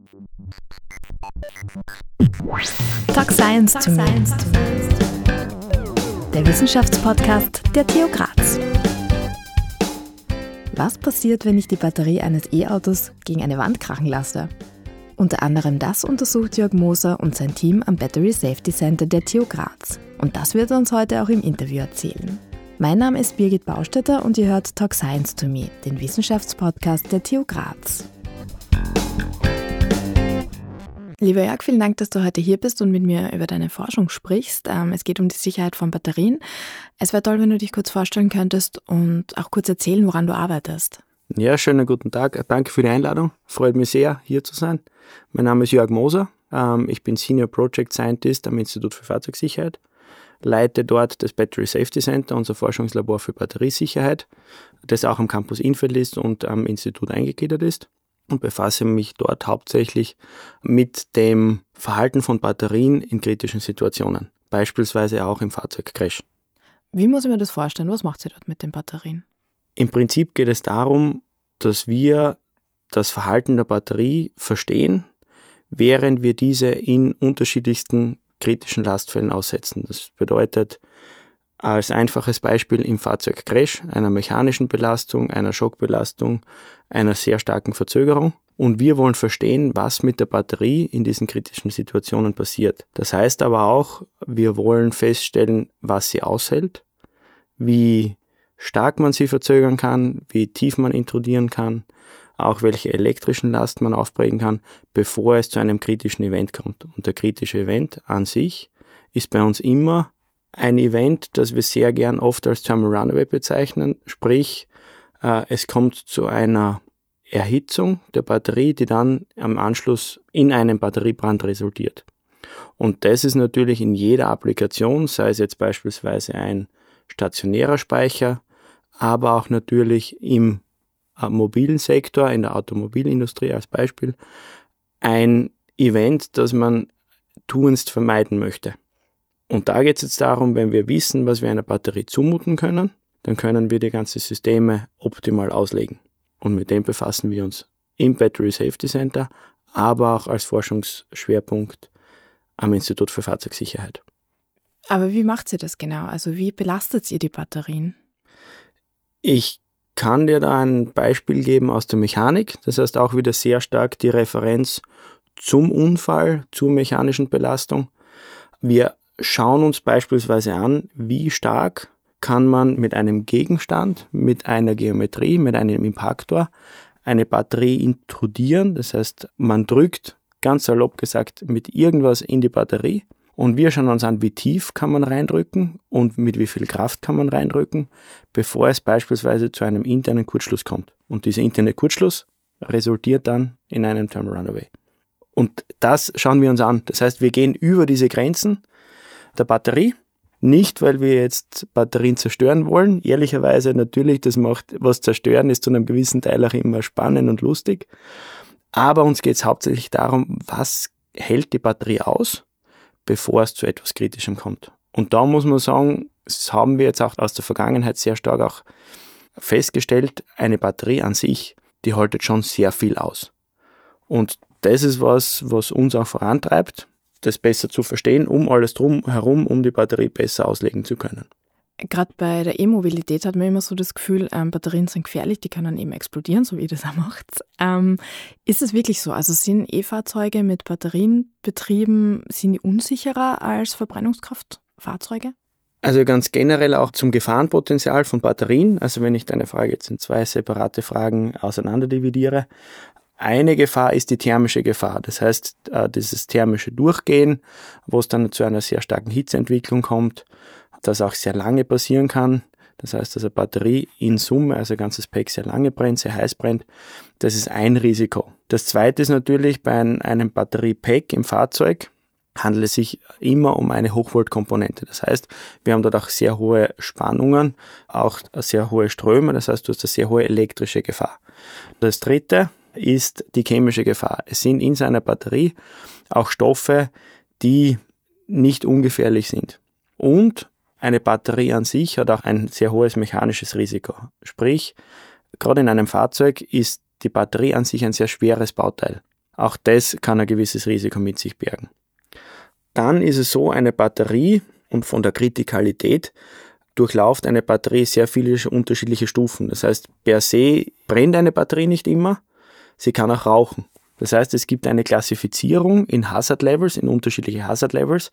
Talk Science to Me, der Wissenschaftspodcast der TU Graz. Was passiert, wenn ich die Batterie eines E-Autos gegen eine Wand krachen lasse? Unter anderem das untersucht Jörg Moser und sein Team am Battery Safety Center der TU Graz. Und das wird er uns heute auch im Interview erzählen. Mein Name ist Birgit Baustetter und ihr hört Talk Science to Me, den Wissenschaftspodcast der TU Graz. Lieber Jörg, vielen Dank, dass du heute hier bist und mit mir über deine Forschung sprichst. Es geht um die Sicherheit von Batterien. Es wäre toll, wenn du dich kurz vorstellen könntest und auch kurz erzählen, woran du arbeitest. Ja, schönen guten Tag. Danke für die Einladung. Freut mich sehr, hier zu sein. Mein Name ist Jörg Moser. Ich bin Senior Project Scientist am Institut für Fahrzeugsicherheit. Leite dort das Battery Safety Center, unser Forschungslabor für Batteriesicherheit, das auch am Campus Infeld ist und am Institut eingegliedert ist. Und befasse mich dort hauptsächlich mit dem Verhalten von Batterien in kritischen Situationen, beispielsweise auch im Fahrzeugcrash. Wie muss ich mir das vorstellen? Was macht sie dort mit den Batterien? Im Prinzip geht es darum, dass wir das Verhalten der Batterie verstehen, während wir diese in unterschiedlichsten kritischen Lastfällen aussetzen. Das bedeutet, als einfaches Beispiel im Fahrzeugcrash, einer mechanischen Belastung, einer Schockbelastung, einer sehr starken Verzögerung. Und wir wollen verstehen, was mit der Batterie in diesen kritischen Situationen passiert. Das heißt aber auch, wir wollen feststellen, was sie aushält, wie stark man sie verzögern kann, wie tief man intrudieren kann, auch welche elektrischen Last man aufbringen kann, bevor es zu einem kritischen Event kommt. Und der kritische Event an sich ist bei uns immer ein Event, das wir sehr gern oft als Thermal Runaway bezeichnen, sprich, es kommt zu einer Erhitzung der Batterie, die dann am Anschluss in einem Batteriebrand resultiert. Und das ist natürlich in jeder Applikation, sei es jetzt beispielsweise ein stationärer Speicher, aber auch natürlich im mobilen Sektor, in der Automobilindustrie als Beispiel, ein Event, das man tunlichst vermeiden möchte. Und da geht es jetzt darum, wenn wir wissen, was wir einer Batterie zumuten können, dann können wir die ganzen Systeme optimal auslegen. Und mit dem befassen wir uns im Battery Safety Center, aber auch als Forschungsschwerpunkt am Institut für Fahrzeugsicherheit. Aber wie macht sie das genau? Also wie belastet ihr die Batterien? Ich kann dir da ein Beispiel geben aus der Mechanik. Das heißt auch wieder sehr stark die Referenz zum Unfall, zur mechanischen Belastung. Wir schauen uns beispielsweise an, wie stark kann man mit einem Gegenstand, mit einer Geometrie, mit einem Impaktor eine Batterie intrudieren. Das heißt, man drückt, ganz salopp gesagt, mit irgendwas in die Batterie und wir schauen uns an, wie tief kann man reindrücken und mit wie viel Kraft kann man reindrücken, bevor es beispielsweise zu einem internen Kurzschluss kommt. Und dieser interne Kurzschluss resultiert dann in einem Thermal Runaway. Und das schauen wir uns an. Das heißt, wir gehen über diese Grenzen der Batterie, nicht weil wir jetzt Batterien zerstören wollen. Ehrlicherweise natürlich, das macht was zerstören, ist zu einem gewissen Teil auch immer spannend und lustig. Aber uns geht es hauptsächlich darum, was hält die Batterie aus, bevor es zu etwas Kritischem kommt. Und da muss man sagen, das haben wir jetzt auch aus der Vergangenheit sehr stark auch festgestellt, eine Batterie an sich, die haltet schon sehr viel aus. Und das ist was uns auch vorantreibt, das besser zu verstehen, um alles drumherum, um die Batterie besser auslegen zu können. Gerade bei der E-Mobilität hat man immer so das Gefühl, Batterien sind gefährlich, die können eben explodieren, so wie ihr das auch macht. Ist es wirklich so? Also sind E-Fahrzeuge mit Batterien betrieben, sind die unsicherer als Verbrennungskraftfahrzeuge? Also ganz generell auch zum Gefahrenpotenzial von Batterien. Also wenn ich deine Frage jetzt in zwei separate Fragen auseinanderdividiere. Eine Gefahr ist die thermische Gefahr. Das heißt, dieses thermische Durchgehen, wo es dann zu einer sehr starken Hitzeentwicklung kommt, das auch sehr lange passieren kann. Das heißt, dass eine Batterie in Summe, also ein ganzes Pack, sehr lange brennt, sehr heiß brennt. Das ist ein Risiko. Das zweite ist natürlich, bei einem Batteriepack im Fahrzeug handelt es sich immer um eine Hochvoltkomponente. Das heißt, wir haben dort auch sehr hohe Spannungen, auch sehr hohe Ströme. Das heißt, du hast eine sehr hohe elektrische Gefahr. Das dritte ist die chemische Gefahr. Es sind in seiner Batterie auch Stoffe, die nicht ungefährlich sind. Und eine Batterie an sich hat auch ein sehr hohes mechanisches Risiko. Sprich, gerade in einem Fahrzeug ist die Batterie an sich ein sehr schweres Bauteil. Auch das kann ein gewisses Risiko mit sich bergen. Dann ist es so, eine Batterie und von der Kritikalität durchlauft eine Batterie sehr viele unterschiedliche Stufen. Das heißt, per se brennt eine Batterie nicht immer, sie kann auch rauchen. Das heißt, es gibt eine Klassifizierung in Hazard Levels, in unterschiedliche Hazard Levels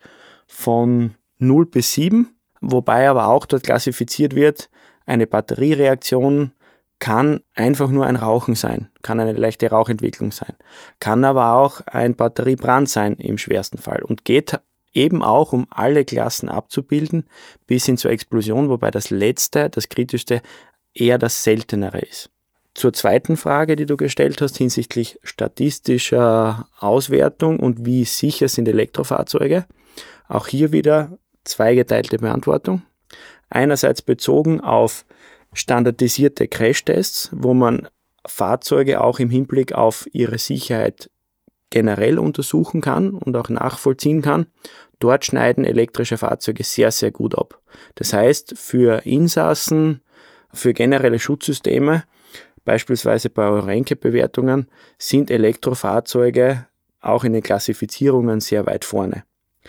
von 0 bis 7, wobei aber auch dort klassifiziert wird, eine Batteriereaktion kann einfach nur ein Rauchen sein, kann eine leichte Rauchentwicklung sein, kann aber auch ein Batteriebrand sein im schwersten Fall und geht eben auch, um alle Klassen abzubilden, bis hin zur Explosion, wobei das Letzte, das Kritischste, eher das Seltenere ist. Zur zweiten Frage, die du gestellt hast, hinsichtlich statistischer Auswertung und wie sicher sind Elektrofahrzeuge, auch hier wieder zweigeteilte Beantwortung. Einerseits bezogen auf standardisierte Crashtests, wo man Fahrzeuge auch im Hinblick auf ihre Sicherheit generell untersuchen kann und auch nachvollziehen kann. Dort schneiden elektrische Fahrzeuge sehr, sehr gut ab. Das heißt, für Insassen, für generelle Schutzsysteme, beispielsweise bei Euro-NCAP-Bewertungen, sind Elektrofahrzeuge auch in den Klassifizierungen sehr weit vorne.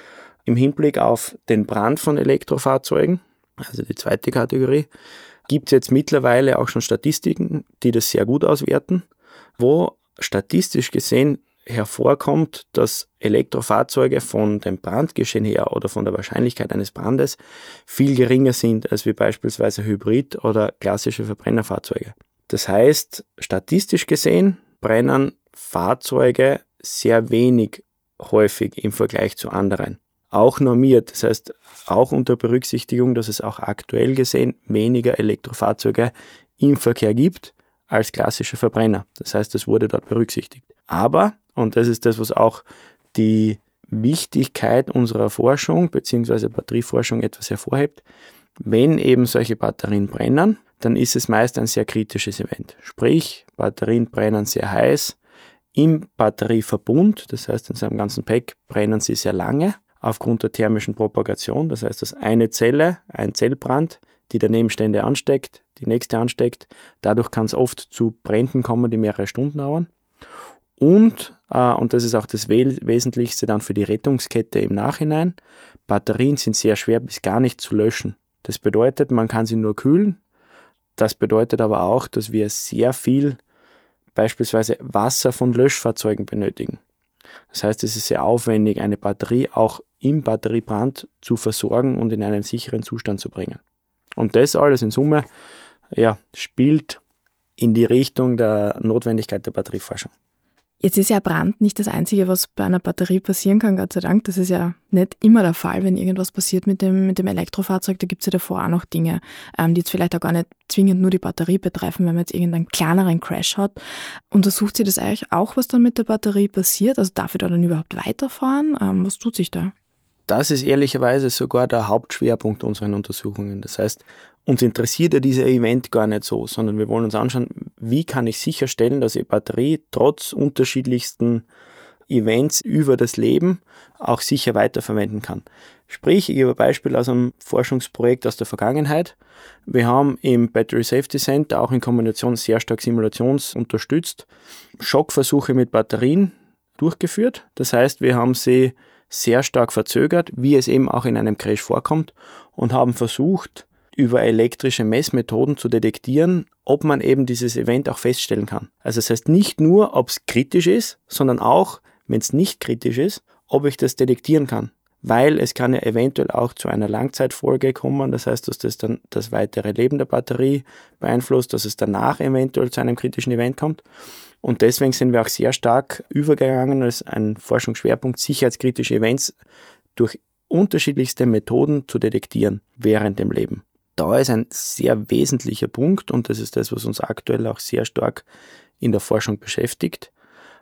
Im Hinblick auf den Brand von Elektrofahrzeugen, also die zweite Kategorie, gibt es jetzt mittlerweile auch schon Statistiken, die das sehr gut auswerten, wo statistisch gesehen hervorkommt, dass Elektrofahrzeuge von dem Brandgeschehen her oder von der Wahrscheinlichkeit eines Brandes viel geringer sind als wie beispielsweise Hybrid- oder klassische Verbrennerfahrzeuge. Das heißt, statistisch gesehen brennen Fahrzeuge sehr wenig häufig im Vergleich zu anderen. Auch normiert, das heißt auch unter Berücksichtigung, dass es auch aktuell gesehen weniger Elektrofahrzeuge im Verkehr gibt als klassische Verbrenner. Das heißt, das wurde dort berücksichtigt. Aber, und das ist das, was auch die Wichtigkeit unserer Forschung bzw. Batterieforschung etwas hervorhebt, wenn eben solche Batterien brennen, dann ist es meist ein sehr kritisches Event. Sprich, Batterien brennen sehr heiß im Batterieverbund, das heißt in seinem ganzen Pack brennen sie sehr lange aufgrund der thermischen Propagation, das heißt, dass eine Zelle, ein Zellbrand, die der Nebenstände ansteckt, die nächste ansteckt, dadurch kann es oft zu Bränden kommen, die mehrere Stunden dauern. Und das ist auch das Wesentlichste dann für die Rettungskette im Nachhinein, Batterien sind sehr schwer bis gar nicht zu löschen. Das bedeutet, man kann sie nur kühlen. Das bedeutet aber auch, dass wir sehr viel beispielsweise Wasser von Löschfahrzeugen benötigen. Das heißt, es ist sehr aufwendig, eine Batterie auch im Batteriebrand zu versorgen und in einen sicheren Zustand zu bringen. Und das alles in Summe spielt in die Richtung der Notwendigkeit der Batterieforschung. Jetzt ist ja Brand nicht das Einzige, was bei einer Batterie passieren kann, Gott sei Dank. Das ist ja nicht immer der Fall, wenn irgendwas passiert mit dem Elektrofahrzeug. Da gibt es ja davor auch noch Dinge, die jetzt vielleicht auch gar nicht zwingend nur die Batterie betreffen, wenn man jetzt irgendeinen kleineren Crash hat. Untersucht sie das eigentlich auch, was dann mit der Batterie passiert? Also darf ich da dann überhaupt weiterfahren? Was tut sich da? Das ist ehrlicherweise sogar der Hauptschwerpunkt unserer Untersuchungen. Das heißt, uns interessiert ja dieser Event gar nicht so, sondern wir wollen uns anschauen, wie kann ich sicherstellen, dass die Batterie trotz unterschiedlichsten Events über das Leben auch sicher weiterverwenden kann. Sprich, ich gebe ein Beispiel aus einem Forschungsprojekt aus der Vergangenheit. Wir haben im Battery Safety Center auch in Kombination sehr stark simulationsunterstützt Schockversuche mit Batterien durchgeführt. Das heißt, wir haben sie sehr stark verzögert, wie es eben auch in einem Crash vorkommt, und haben versucht, über elektrische Messmethoden zu detektieren, ob man eben dieses Event auch feststellen kann. Also das heißt nicht nur, ob es kritisch ist, sondern auch, wenn es nicht kritisch ist, ob ich das detektieren kann. Weil es kann ja eventuell auch zu einer Langzeitfolge kommen, das heißt, dass das dann das weitere Leben der Batterie beeinflusst, dass es danach eventuell zu einem kritischen Event kommt. Und deswegen sind wir auch sehr stark übergegangen als ein Forschungsschwerpunkt, sicherheitskritische Events durch unterschiedlichste Methoden zu detektieren während dem Leben. Da ist ein sehr wesentlicher Punkt, und das ist das, was uns aktuell auch sehr stark in der Forschung beschäftigt,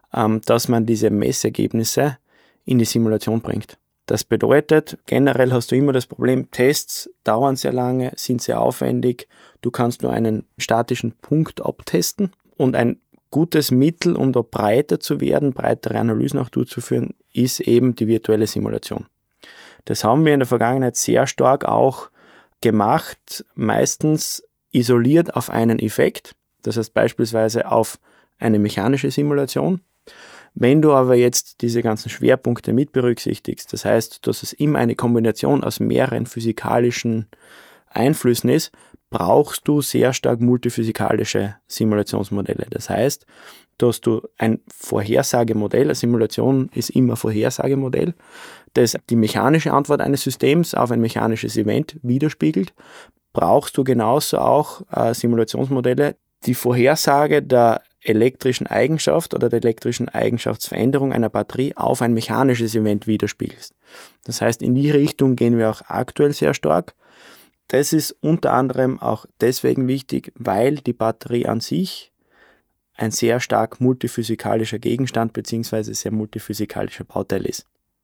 dass man diese Messergebnisse in die Simulation bringt. Das bedeutet, generell hast du immer das Problem, Tests dauern sehr lange, sind sehr aufwendig, du kannst nur einen statischen Punkt abtesten, und ein gutes Mittel, um da breiter zu werden, breitere Analysen auch durchzuführen, ist eben die virtuelle Simulation. Das haben wir in der Vergangenheit sehr stark auch gemacht, meistens isoliert auf einen Effekt, das heißt beispielsweise auf eine mechanische Simulation. Wenn du aber jetzt diese ganzen Schwerpunkte mit berücksichtigst, das heißt, dass es immer eine Kombination aus mehreren physikalischen Einflüssen ist, brauchst du sehr stark multiphysikalische Simulationsmodelle. Das heißt, dass du ein Vorhersagemodell, eine Simulation ist immer ein Vorhersagemodell, das die mechanische Antwort eines Systems auf ein mechanisches Event widerspiegelt, brauchst du genauso auch Simulationsmodelle, die Vorhersage der elektrischen Eigenschaft oder der elektrischen Eigenschaftsveränderung einer Batterie auf ein mechanisches Event widerspiegelst. Das heißt, in die Richtung gehen wir auch aktuell sehr stark. Das ist unter anderem auch deswegen wichtig, weil die Batterie an sich ein sehr stark multiphysikalischer Gegenstand bzw. sehr multiphysikalischer Bauteil ist.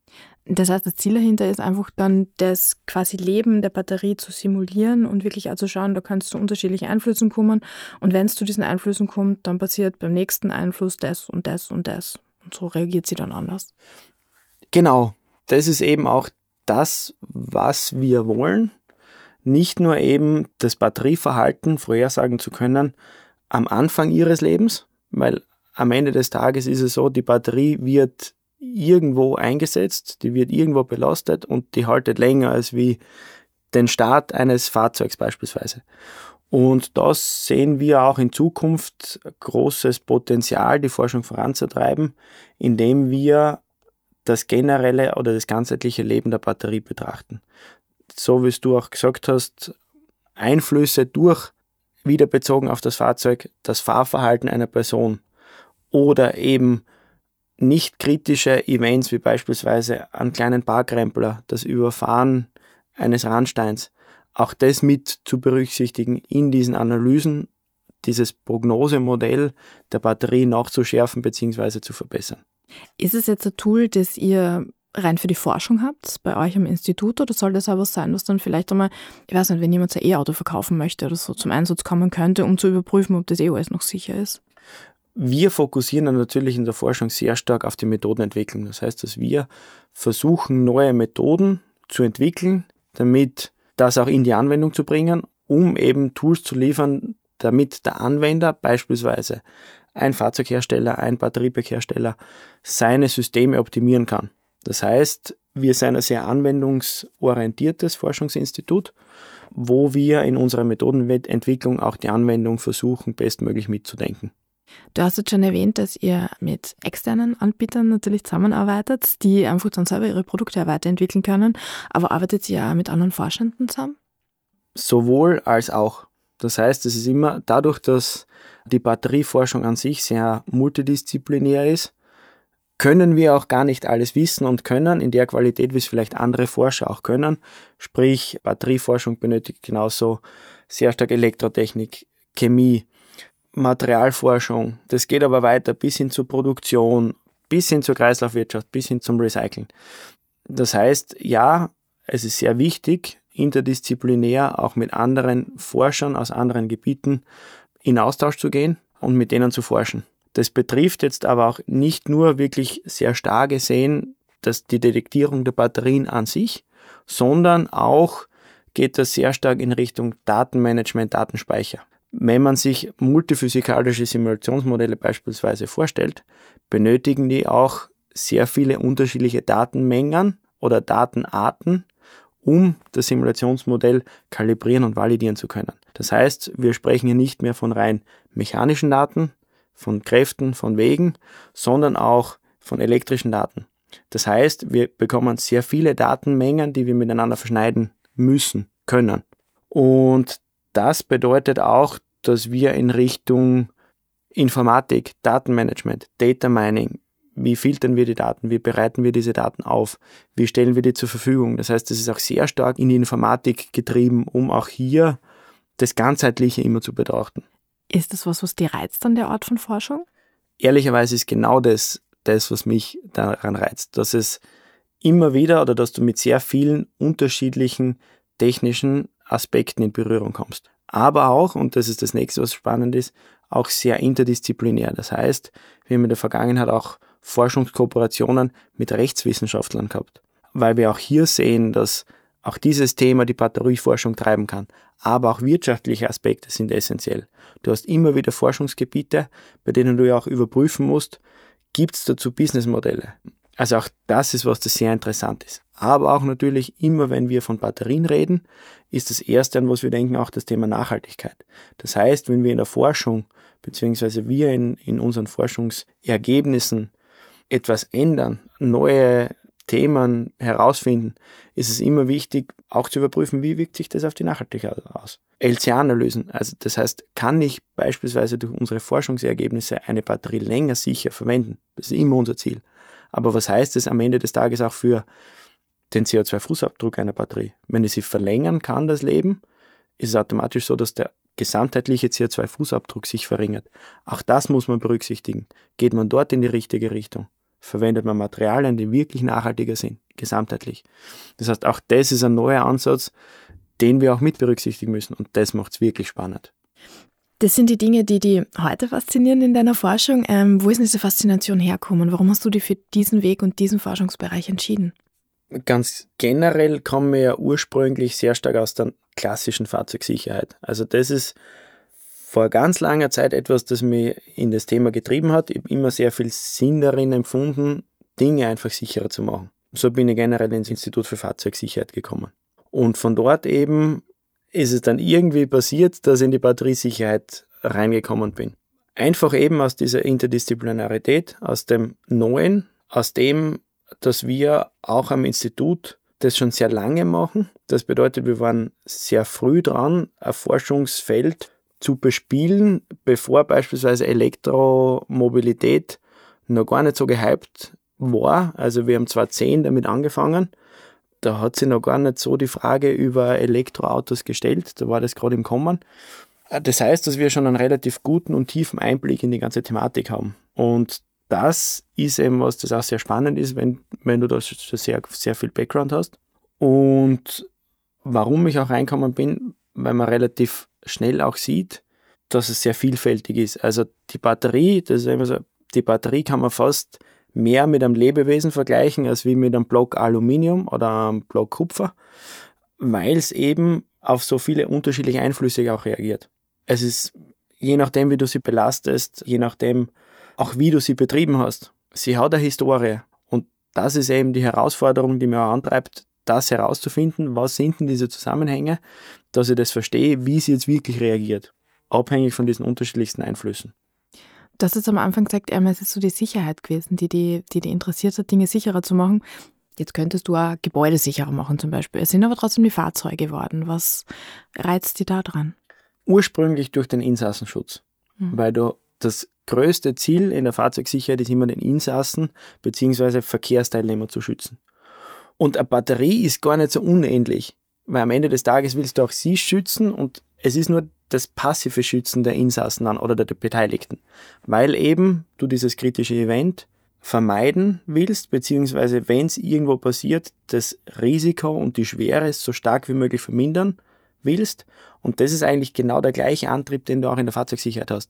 Das heißt, das Ziel dahinter ist einfach dann, das quasi Leben der Batterie zu simulieren und wirklich auch zu schauen, da kannst du unterschiedliche Einflüsse kommen. Und wenn es zu diesen Einflüssen kommt, dann passiert beim nächsten Einfluss das und das und das. Und so reagiert sie dann anders. Genau, das ist eben auch das, was wir wollen. Nicht nur eben das Batterieverhalten vorhersagen zu können am Anfang ihres Lebens, weil am Ende des Tages ist es so, die Batterie wird irgendwo eingesetzt, die wird irgendwo belastet und die haltet länger als wie den Start eines Fahrzeugs beispielsweise. Und da sehen wir auch in Zukunft großes Potenzial, die Forschung voranzutreiben, indem wir das generelle oder das ganzheitliche Leben der Batterie betrachten. So wie es du auch gesagt hast, Einflüsse durch, wieder bezogen auf das Fahrzeug, das Fahrverhalten einer Person oder eben nicht kritische Events wie beispielsweise einen kleinen Parkrempler, das Überfahren eines Randsteins, auch das mit zu berücksichtigen in diesen Analysen, dieses Prognosemodell der Batterie nachzuschärfen bzw. zu verbessern. Ist es jetzt ein Tool, das ihr rein für die Forschung habt, bei euch am Institut, oder soll das auch was sein, was dann vielleicht einmal, ich weiß nicht, wenn jemand sein E-Auto verkaufen möchte oder so, zum Einsatz kommen könnte, um zu überprüfen, ob das alles noch sicher ist? Wir fokussieren dann natürlich in der Forschung sehr stark auf die Methodenentwicklung. Das heißt, dass wir versuchen, neue Methoden zu entwickeln, damit das auch in die Anwendung zu bringen, um eben Tools zu liefern, damit der Anwender, beispielsweise ein Fahrzeughersteller, ein Batteriepackhersteller, seine Systeme optimieren kann. Das heißt, wir sind ein sehr anwendungsorientiertes Forschungsinstitut, wo wir in unserer Methodenentwicklung auch die Anwendung versuchen, bestmöglich mitzudenken. Du hast jetzt schon erwähnt, dass ihr mit externen Anbietern natürlich zusammenarbeitet, die einfach dann selber ihre Produkte weiterentwickeln können, aber arbeitet ihr auch mit anderen Forschenden zusammen? Sowohl als auch. Das heißt, es ist immer dadurch, dass die Batterieforschung an sich sehr multidisziplinär ist, können wir auch gar nicht alles wissen und können in der Qualität, wie es vielleicht andere Forscher auch können. Sprich, Batterieforschung benötigt genauso sehr stark Elektrotechnik, Chemie, Materialforschung. Das geht aber weiter bis hin zur Produktion, bis hin zur Kreislaufwirtschaft, bis hin zum Recyceln. Das heißt, ja, es ist sehr wichtig, interdisziplinär auch mit anderen Forschern aus anderen Gebieten in Austausch zu gehen und mit denen zu forschen. Das betrifft jetzt aber auch nicht nur wirklich sehr stark gesehen, dass die Detektierung der Batterien an sich, sondern auch geht das sehr stark in Richtung Datenmanagement, Datenspeicher. Wenn man sich multiphysikalische Simulationsmodelle beispielsweise vorstellt, benötigen die auch sehr viele unterschiedliche Datenmengen oder Datenarten, um das Simulationsmodell kalibrieren und validieren zu können. Das heißt, wir sprechen hier nicht mehr von rein mechanischen Daten, von Kräften, von Wegen, sondern auch von elektrischen Daten. Das heißt, wir bekommen sehr viele Datenmengen, die wir miteinander verschneiden müssen, können. Und das bedeutet auch, dass wir in Richtung Informatik, Datenmanagement, Data Mining, wie filtern wir die Daten, wie bereiten wir diese Daten auf, wie stellen wir die zur Verfügung. Das heißt, das ist auch sehr stark in die Informatik getrieben, um auch hier das Ganzheitliche immer zu betrachten. Ist das was dir reizt an der Art von Forschung? Ehrlicherweise ist genau das, was mich daran reizt, dass es immer wieder oder dass du mit sehr vielen unterschiedlichen technischen Aspekten in Berührung kommst. Aber auch, und das ist das nächste, was spannend ist, auch sehr interdisziplinär. Das heißt, wir haben in der Vergangenheit auch Forschungskooperationen mit Rechtswissenschaftlern gehabt, weil wir auch hier sehen, dass auch dieses Thema die Batterieforschung treiben kann. Aber auch wirtschaftliche Aspekte sind essentiell. Du hast immer wieder Forschungsgebiete, bei denen du ja auch überprüfen musst, gibt es dazu Businessmodelle. Also auch das ist was, das sehr interessant ist. Aber auch natürlich immer, wenn wir von Batterien reden, ist das Erste, an was wir denken, auch das Thema Nachhaltigkeit. Das heißt, wenn wir in der Forschung, beziehungsweise wir in unseren Forschungsergebnissen etwas ändern, neue Themen herausfinden, ist es immer wichtig, auch zu überprüfen, wie wirkt sich das auf die Nachhaltigkeit aus. LCA-Analysen, also das heißt, kann ich beispielsweise durch unsere Forschungsergebnisse eine Batterie länger sicher verwenden? Das ist immer unser Ziel. Aber was heißt es am Ende des Tages auch für den CO2-Fußabdruck einer Batterie? Wenn ich sie verlängern kann, das Leben, ist es automatisch so, dass der gesamtheitliche CO2-Fußabdruck sich verringert. Auch das muss man berücksichtigen. Geht man dort in die richtige Richtung? Verwendet man Materialien, die wirklich nachhaltiger sind, gesamtheitlich? Das heißt, auch das ist ein neuer Ansatz, den wir auch mit berücksichtigen müssen. Und das macht es wirklich spannend. Das sind die Dinge, die heute faszinieren in deiner Forschung. Wo ist denn diese Faszination hergekommen? Warum hast du dich für diesen Weg und diesen Forschungsbereich entschieden? Ganz generell kommen wir ja ursprünglich sehr stark aus der klassischen Fahrzeugsicherheit. Also das ist vor ganz langer Zeit etwas, das mich in das Thema getrieben hat. Ich habe immer sehr viel Sinn darin empfunden, Dinge einfach sicherer zu machen. So bin ich generell ins Institut für Fahrzeugsicherheit gekommen. Und von dort eben ist es dann irgendwie passiert, dass ich in die Batteriesicherheit reingekommen bin. Einfach eben aus dieser Interdisziplinarität, aus dem Neuen, aus dem, dass wir auch am Institut das schon sehr lange machen. Das bedeutet, wir waren sehr früh dran, ein Forschungsfeld zu bespielen, bevor beispielsweise Elektromobilität noch gar nicht so gehypt war. Also wir haben 2010 damit angefangen. Da hat sich noch gar nicht so die Frage über Elektroautos gestellt. Da war das gerade im Kommen. Das heißt, dass wir schon einen relativ guten und tiefen Einblick in die ganze Thematik haben. Und das ist eben was, das auch sehr spannend ist, wenn du da schon sehr, sehr viel Background hast. Und warum ich auch reingekommen bin, weil man relativ schnell auch sieht, dass es sehr vielfältig ist. Also die Batterie, das ist immer so, die Batterie kann man fast mehr mit einem Lebewesen vergleichen, als wie mit einem Block Aluminium oder einem Block Kupfer, weil es eben auf so viele unterschiedliche Einflüsse auch reagiert. Es ist, je nachdem, wie du sie belastest, je nachdem, auch wie du sie betrieben hast. Sie hat eine Historie. Und das ist eben die Herausforderung, die mir auch antreibt, das herauszufinden, was sind denn diese Zusammenhänge, dass ich das verstehe, wie sie jetzt wirklich reagiert. Abhängig von diesen unterschiedlichsten Einflüssen. Du hast jetzt am Anfang gesagt, es ist so die Sicherheit gewesen, die interessiert hat, Dinge sicherer zu machen. Jetzt könntest du auch Gebäude sicherer machen zum Beispiel. Es sind aber trotzdem die Fahrzeuge geworden. Was reizt dich da dran? Ursprünglich durch den Insassenschutz. Weil du das größte Ziel in der Fahrzeugsicherheit ist immer, den Insassen bzw. Verkehrsteilnehmer zu schützen. Und eine Batterie ist gar nicht so unähnlich, weil am Ende des Tages willst du auch sie schützen und es ist nur das passive Schützen der Insassen an oder der Beteiligten, weil eben du dieses kritische Event vermeiden willst, beziehungsweise wenn es irgendwo passiert, das Risiko und die Schwere so stark wie möglich vermindern willst. Und das ist eigentlich genau der gleiche Antrieb, den du auch in der Fahrzeugsicherheit hast.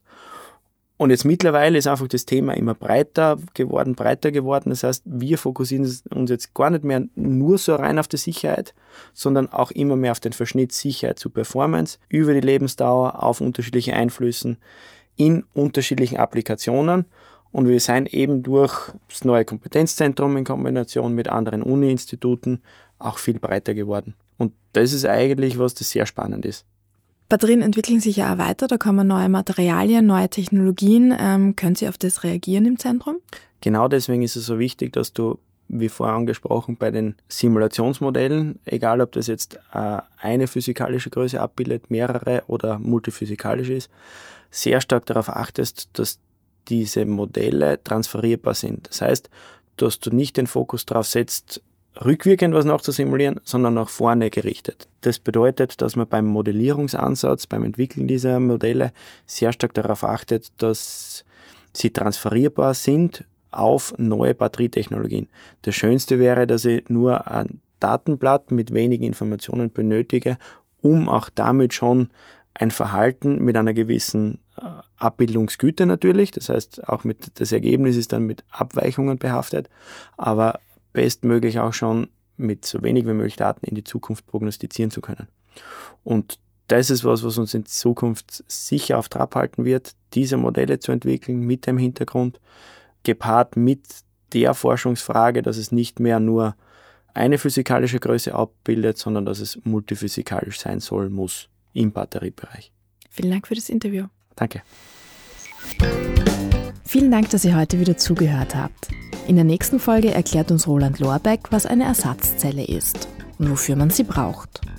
Und jetzt mittlerweile ist einfach das Thema immer breiter geworden. Das heißt, wir fokussieren uns jetzt gar nicht mehr nur so rein auf die Sicherheit, sondern auch immer mehr auf den Verschnitt Sicherheit zu Performance, über die Lebensdauer, auf unterschiedliche Einflüssen, in unterschiedlichen Applikationen. Und wir sind eben durch das neue Kompetenzzentrum in Kombination mit anderen Uni-Instituten auch viel breiter geworden. Und das ist eigentlich was, das sehr spannend ist. Batterien entwickeln sich ja auch weiter, da kommen neue Materialien, neue Technologien. Können Sie auf das reagieren im Zentrum? Genau deswegen ist es so wichtig, dass du, wie vorher angesprochen, bei den Simulationsmodellen, egal ob das jetzt eine physikalische Größe abbildet, mehrere oder multiphysikalisch ist, sehr stark darauf achtest, dass diese Modelle transferierbar sind. Das heißt, dass du nicht den Fokus darauf setzt, rückwirkend was nachzusimulieren, sondern nach vorne gerichtet. Das bedeutet, dass man beim Modellierungsansatz, beim Entwickeln dieser Modelle sehr stark darauf achtet, dass sie transferierbar sind auf neue Batterietechnologien. Das Schönste wäre, dass ich nur ein Datenblatt mit wenigen Informationen benötige, um auch damit schon ein Verhalten mit einer gewissen Abbildungsgüte natürlich, das heißt auch das Ergebnis ist dann mit Abweichungen behaftet, aber bestmöglich auch schon mit so wenig wie möglich Daten in die Zukunft prognostizieren zu können. Und das ist was uns in Zukunft sicher auf Trab halten wird, diese Modelle zu entwickeln mit dem Hintergrund, gepaart mit der Forschungsfrage, dass es nicht mehr nur eine physikalische Größe abbildet, sondern dass es multiphysikalisch sein soll, muss im Batteriebereich. Vielen Dank für das Interview. Danke. Vielen Dank, dass ihr heute wieder zugehört habt. In der nächsten Folge erklärt uns Roland Lorbeck, was eine Ersatzzelle ist und wofür man sie braucht.